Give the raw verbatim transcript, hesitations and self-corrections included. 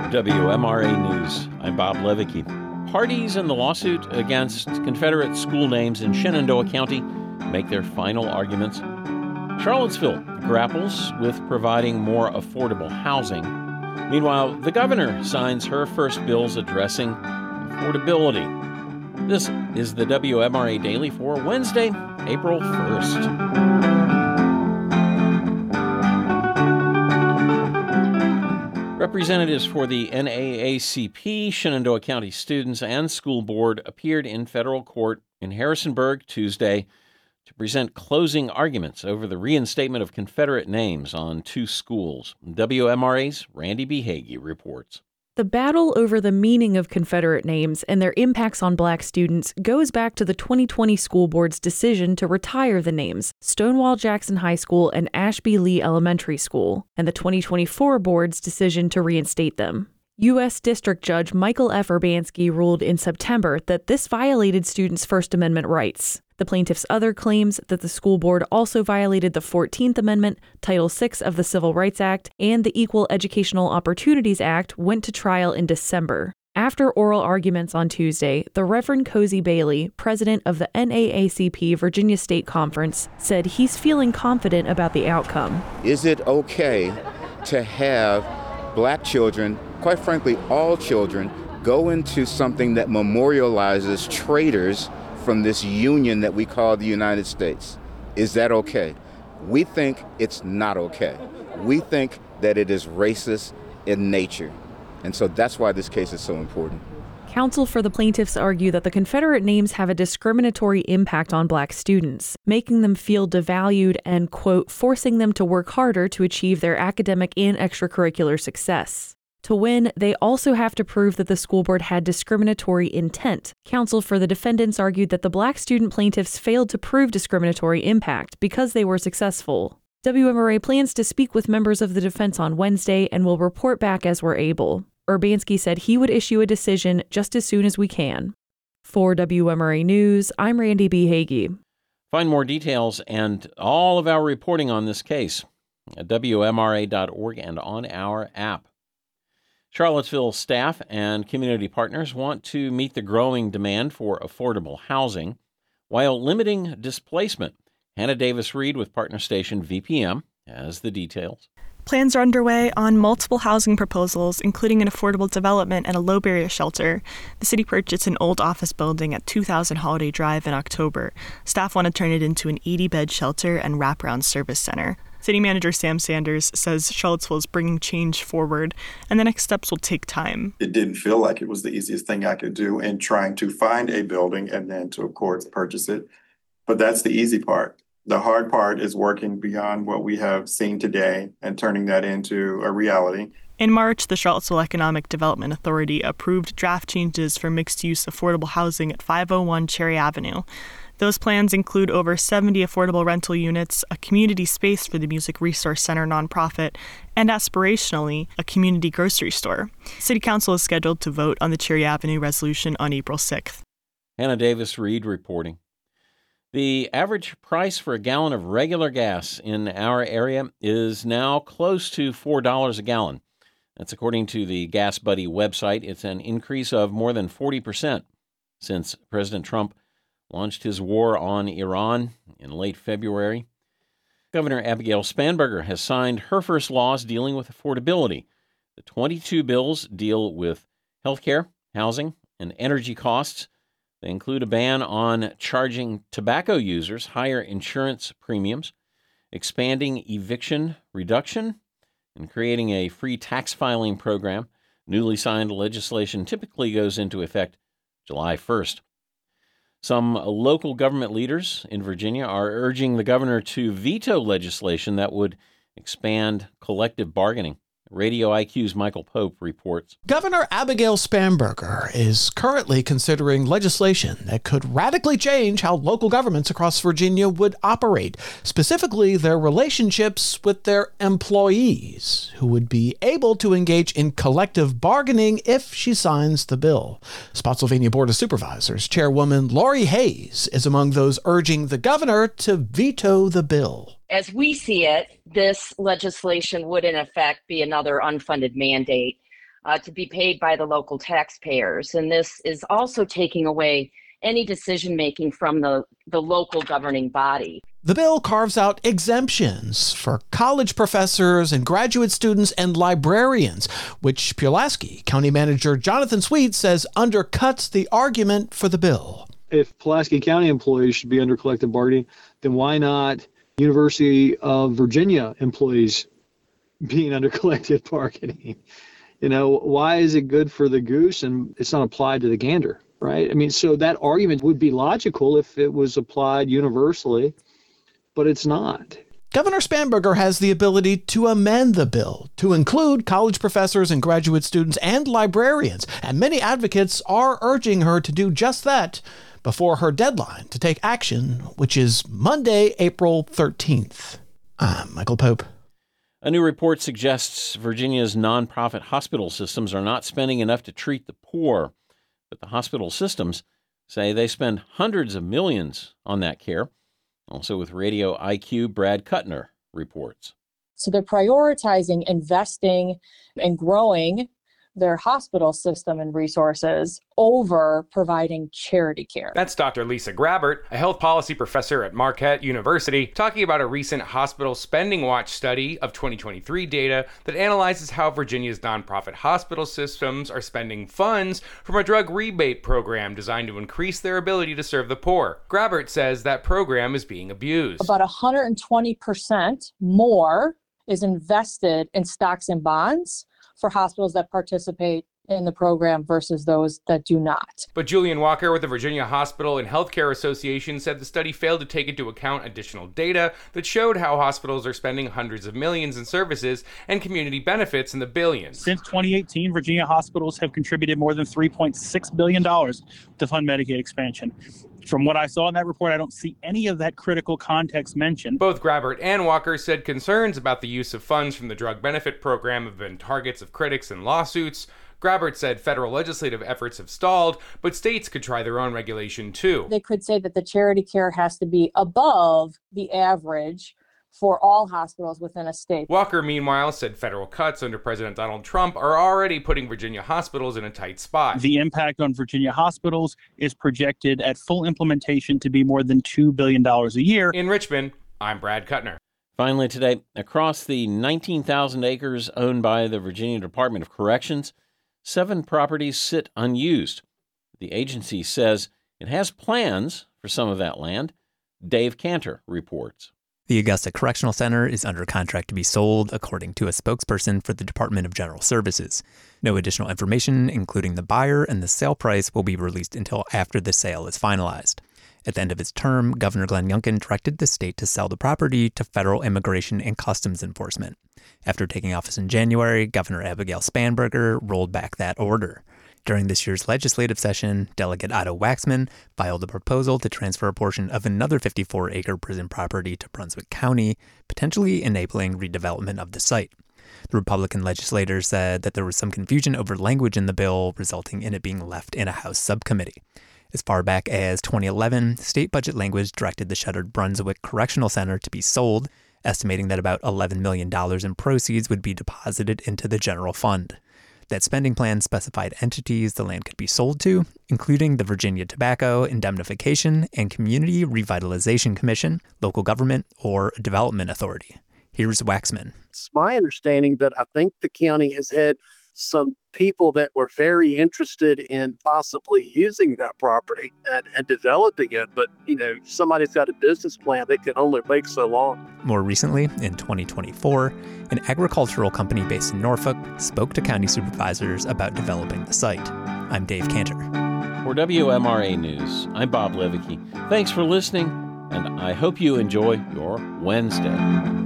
W M R A News. I'm Bob Levicki. Parties in the lawsuit against Confederate school names in Shenandoah County make their final arguments. Charlottesville grapples with providing more affordable housing. Meanwhile, the governor signs her first bills addressing affordability. This is the W M R A Daily for Wednesday, April first. Representatives for the N double A C P, Shenandoah County students, and school board appeared in federal court in Harrisonburg Tuesday to present closing arguments over the reinstatement of Confederate names on two schools. W M R A's Randy B. Hagee reports. The battle over the meaning of Confederate names and their impacts on black students goes back to the twenty twenty school board's decision to retire the names Stonewall Jackson High School and Ashby Lee Elementary School, and the twenty twenty-four board's decision to reinstate them. U S District Judge Michael F. Urbanski ruled in September that this violated students' First Amendment rights. The plaintiff's other claims that the school board also violated the fourteenth Amendment, Title six of the Civil Rights Act, and the Equal Educational Opportunities Act went to trial in December. After oral arguments on Tuesday, the Reverend Cozy Bailey, president of the N double A C P Virginia State Conference, said he's feeling confident about the outcome. Is it okay to have black children, quite frankly, all children, go into something that memorializes traitors from this union that we call the United States? Is that okay? We think it's not okay. We think that it is racist in nature. And so that's why this case is so important. Counsel for the plaintiffs argue that the Confederate names have a discriminatory impact on black students, making them feel devalued and, quote, forcing them to work harder to achieve their academic and extracurricular success. To win, they also have to prove that the school board had discriminatory intent. Counsel for the defendants argued that the black student plaintiffs failed to prove discriminatory impact because they were successful. W M R A plans to speak with members of the defense on Wednesday and will report back as we're able. Urbanski said he would issue a decision just as soon as we can. For W M R A News, I'm Randy B. Hagee. Find more details and all of our reporting on this case at W M R A dot org and on our app. Charlottesville staff and community partners want to meet the growing demand for affordable housing while limiting displacement. Hannah Davis-Reed with partner station V P M has the details. Plans are underway on multiple housing proposals, including an affordable development and a low-barrier shelter. The city purchased an old office building at two thousand Holiday Drive in October. Staff want to turn it into an eighty-bed shelter and wraparound service center. City Manager Sam Sanders says Charlottesville is bringing change forward, and the next steps will take time. It didn't feel like it was the easiest thing I could do in trying to find a building and then to, of course, purchase it. But that's the easy part. The hard part is working beyond what we have seen today and turning that into a reality. In March, the Charlottesville Economic Development Authority approved draft changes for mixed-use affordable housing at five oh one Cherry Avenue. Those plans include over seventy affordable rental units, a community space for the Music Resource Center nonprofit, and aspirationally, a community grocery store. City Council is scheduled to vote on the Cherry Avenue resolution on April sixth. Hannah Davis-Reed reporting. The average price for a gallon of regular gas in our area is now close to four dollars a gallon. That's according to the Gas Buddy website. It's an increase of more than forty percent since President Trump launched his war on Iran in late February. Governor Abigail Spanberger has signed her first laws dealing with affordability. The twenty-two bills deal with health care, housing, and energy costs. They include a ban on charging tobacco users higher insurance premiums, expanding eviction reduction, and creating a free tax filing program. Newly signed legislation typically goes into effect July first. Some local government leaders in Virginia are urging the governor to veto legislation that would expand collective bargaining. Radio I Q's Michael Pope reports. Governor Abigail Spanberger is currently considering legislation that could radically change how local governments across Virginia would operate, specifically their relationships with their employees, who would be able to engage in collective bargaining if she signs the bill. Spotsylvania Board of Supervisors Chairwoman Lori Hayes is among those urging the governor to veto the bill. As we see it, this legislation would in effect be another unfunded mandate uh, to be paid by the local taxpayers. And this is also taking away any decision-making from the, the local governing body. The bill carves out exemptions for college professors and graduate students and librarians, which Pulaski County Manager Jonathan Sweet says undercuts the argument for the bill. If Pulaski County employees should be under collective bargaining, then why not University of Virginia employees being under collective bargaining? You know, why is it good for the goose and it's not applied to the gander, right? I mean, so that argument would be logical if it was applied universally, but it's not. Governor Spanberger has the ability to amend the bill to include college professors and graduate students and librarians, and many advocates are urging her to do just that before her deadline to take action, which is Monday, April thirteenth. I'm Michael Pope. A new report suggests Virginia's nonprofit hospital systems are not spending enough to treat the poor, but the hospital systems say they spend hundreds of millions on that care. Also with Radio I Q, Brad Kuttner reports. So they're prioritizing investing and growing their hospital system and resources over providing charity care. That's Doctor Lisa Grabert, a health policy professor at Marquette University, talking about a recent Hospital Spending Watch study of twenty twenty-three data that analyzes how Virginia's nonprofit hospital systems are spending funds from a drug rebate program designed to increase their ability to serve the poor. Grabert says that program is being abused. About one hundred twenty percent more is invested in stocks and bonds for hospitals that participate in the program versus those that do not. But Julian Walker with the Virginia Hospital and Healthcare Association said the study failed to take into account additional data that showed how hospitals are spending hundreds of millions in services and community benefits in the billions. Since twenty eighteen, Virginia hospitals have contributed more than three point six billion dollars to fund Medicaid expansion. From what I saw in that report, I don't see any of that critical context mentioned. Both Grabert and Walker said concerns about the use of funds from the drug benefit program have been targets of critics and lawsuits. Grabert said federal legislative efforts have stalled, but states could try their own regulation too. They could say that the charity care has to be above the average for all hospitals within a state. Walker, meanwhile, said federal cuts under President Donald Trump are already putting Virginia hospitals in a tight spot. The impact on Virginia hospitals is projected at full implementation to be more than two billion dollars a year. In Richmond, I'm Brad Kuttner. Finally today, across the nineteen thousand acres owned by the Virginia Department of Corrections, seven properties sit unused. The agency says it has plans for some of that land. Dave Cantor reports. The Augusta Correctional Center is under contract to be sold, according to a spokesperson for the Department of General Services. No additional information, including the buyer and the sale price, will be released until after the sale is finalized. At the end of his term, Governor Glenn Youngkin directed the state to sell the property to Federal Immigration and Customs Enforcement. After taking office in January, Governor Abigail Spanberger rolled back that order. During this year's legislative session, Delegate Otto Waxman filed a proposal to transfer a portion of another fifty-four acre prison property to Brunswick County, potentially enabling redevelopment of the site. The Republican legislators said that there was some confusion over language in the bill, resulting in it being left in a House subcommittee. As far back as twenty eleven, state budget language directed the shuttered Brunswick Correctional Center to be sold, estimating that about eleven million dollars in proceeds would be deposited into the general fund. That spending plan specified entities the land could be sold to, including the Virginia Tobacco Indemnification and Community Revitalization Commission, local government, or development authority. Here's Waxman. It's my understanding that I think the county has had some people that were very interested in possibly using that property and, and developing it. But, you know, somebody's got a business plan, they can only make so long. More recently, in twenty twenty-four, an agricultural company based in Norfolk spoke to county supervisors about developing the site. I'm Dave Cantor. For W M R A News, I'm Bob Levicki. Thanks for listening, and I hope you enjoy your Wednesday.